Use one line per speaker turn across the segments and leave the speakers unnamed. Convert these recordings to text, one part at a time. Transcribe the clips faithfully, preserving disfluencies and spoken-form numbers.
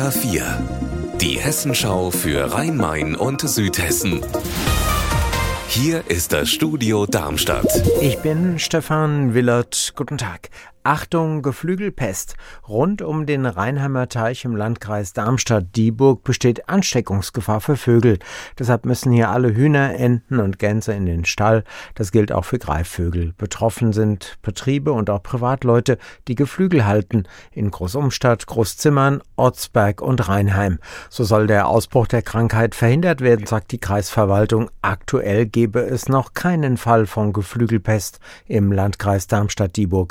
H vier, die Hessenschau für Rhein-Main und Südhessen. Hier ist das Studio Darmstadt.
Ich bin Stefan Willert. Guten Tag. Achtung, Geflügelpest. Rund um den Rheinheimer Teich im Landkreis Darmstadt-Dieburg besteht Ansteckungsgefahr für Vögel. Deshalb müssen hier alle Hühner, Enten und Gänse in den Stall. Das gilt auch für Greifvögel. Betroffen sind Betriebe und auch Privatleute, die Geflügel halten. In Großumstadt, Großzimmern, Otzberg und Rheinheim. So soll der Ausbruch der Krankheit verhindert werden, sagt die Kreisverwaltung. Aktuell gebe es noch keinen Fall von Geflügelpest im Landkreis Darmstadt-Dieburg.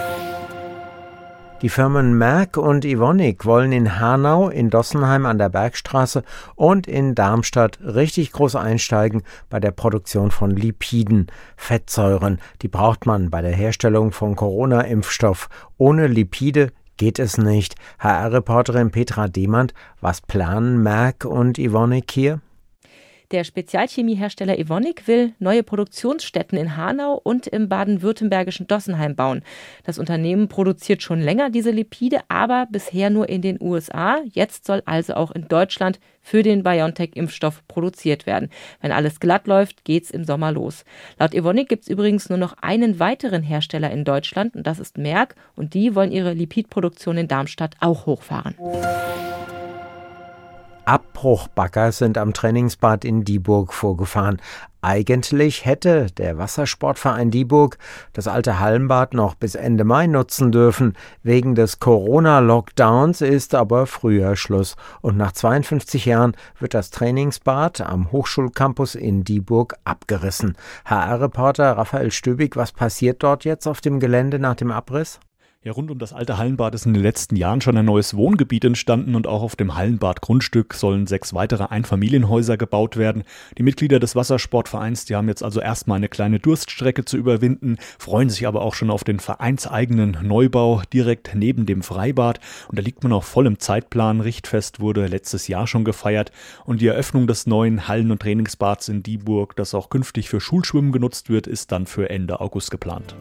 Die Firmen Merck und Evonik wollen in Hanau, in Dossenheim an der Bergstraße und in Darmstadt richtig groß einsteigen bei der Produktion von Lipiden, Fettsäuren. Die braucht man bei der Herstellung von Corona-Impfstoff. Ohne Lipide geht es nicht. H R-Reporterin Petra Demand, was planen Merck und Evonik hier?
Der Spezialchemiehersteller Evonik will neue Produktionsstätten in Hanau und im baden-württembergischen Dossenheim bauen. Das Unternehmen produziert schon länger diese Lipide, aber bisher nur in den U S A. Jetzt soll also auch in Deutschland für den BioNTech-Impfstoff produziert werden. Wenn alles glatt läuft, geht's im Sommer los. Laut Evonik gibt's übrigens nur noch einen weiteren Hersteller in Deutschland und das ist Merck. Und die wollen ihre Lipidproduktion in Darmstadt auch hochfahren.
Abbruchbagger sind am Trainingsbad in Dieburg vorgefahren. Eigentlich hätte der Wassersportverein Dieburg das alte Hallenbad noch bis Ende Mai nutzen dürfen. Wegen des Corona-Lockdowns ist aber früher Schluss. Und nach zweiundfünfzig Jahren wird das Trainingsbad am Hochschulcampus in Dieburg abgerissen. H R-Reporter Raphael Stöbig, was passiert dort jetzt auf dem Gelände nach dem Abriss?
Ja, rund um das alte Hallenbad ist in den letzten Jahren schon ein neues Wohngebiet entstanden und auch auf dem Hallenbad-Grundstück sollen sechs weitere Einfamilienhäuser gebaut werden. Die Mitglieder des Wassersportvereins, die haben jetzt also erstmal eine kleine Durststrecke zu überwinden, freuen sich aber auch schon auf den vereinseigenen Neubau direkt neben dem Freibad. Und da liegt man auch voll im Zeitplan. Richtfest wurde letztes Jahr schon gefeiert und die Eröffnung des neuen Hallen- und Trainingsbads in Dieburg, das auch künftig für Schulschwimmen genutzt wird, ist dann für Ende August geplant.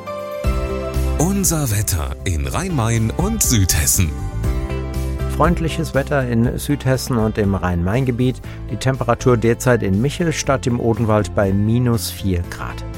Unser Wetter in Rhein-Main und Südhessen.
Freundliches Wetter in Südhessen und im Rhein-Main-Gebiet. Die Temperatur derzeit in Michelstadt im Odenwald bei minus vier Grad.